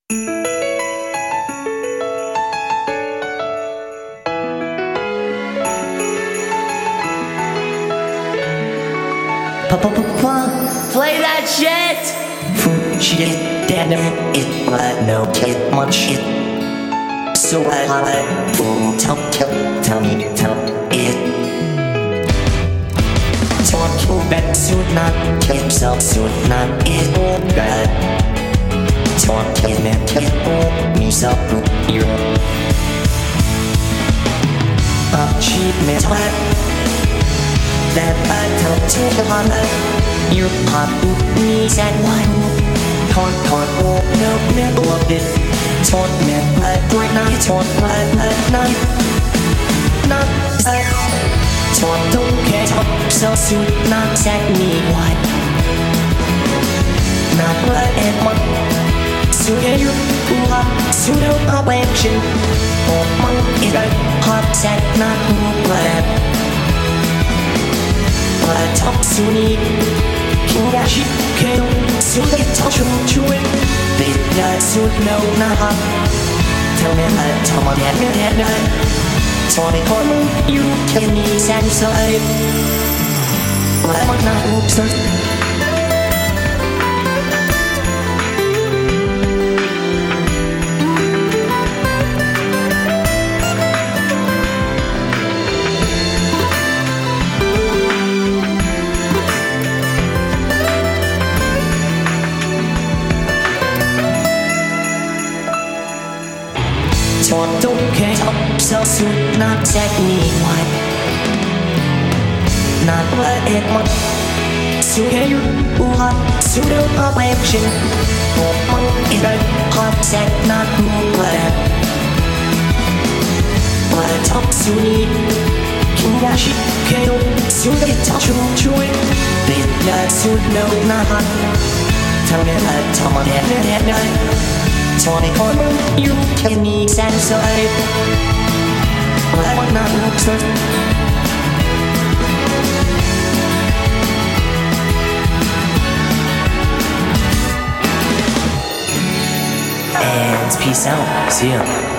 Play that shit! Shit, damn it, but no kid much shit. So I tell me it. Talk you back soon, not yourself soon, not it all bad. Talk you man, me self you. Achievement twat. That I tell to the honor. Your pop knees and one. Talk, oh, no, middle of it. Talk, man, but right now, talk, but not. Talk, don't care, talk, so soon, not set me what. Not what and what. So yeah, you hot, pseudo action. Oh, monkey, hot, set, not what. But talk soon, Kingashi, Kano, soon get touch to it. Big guy, soon, no, not hot. Tell me, tell my dad, Tony Corman, you can be satisfied. I'm not obsessed. Talk, don't care, talk, so soon, not set me what. Not what it want. So yeah, you hot, pseudo action. Oh, monkey, hot, set, not what. But talk soon, Kingashi, Kano, soon get touch to it. Big guy, soon, no, not hot. Tell me, tell my dad. Tony Corman, you can be satisfied. I'm not obsessed. And peace out. See ya.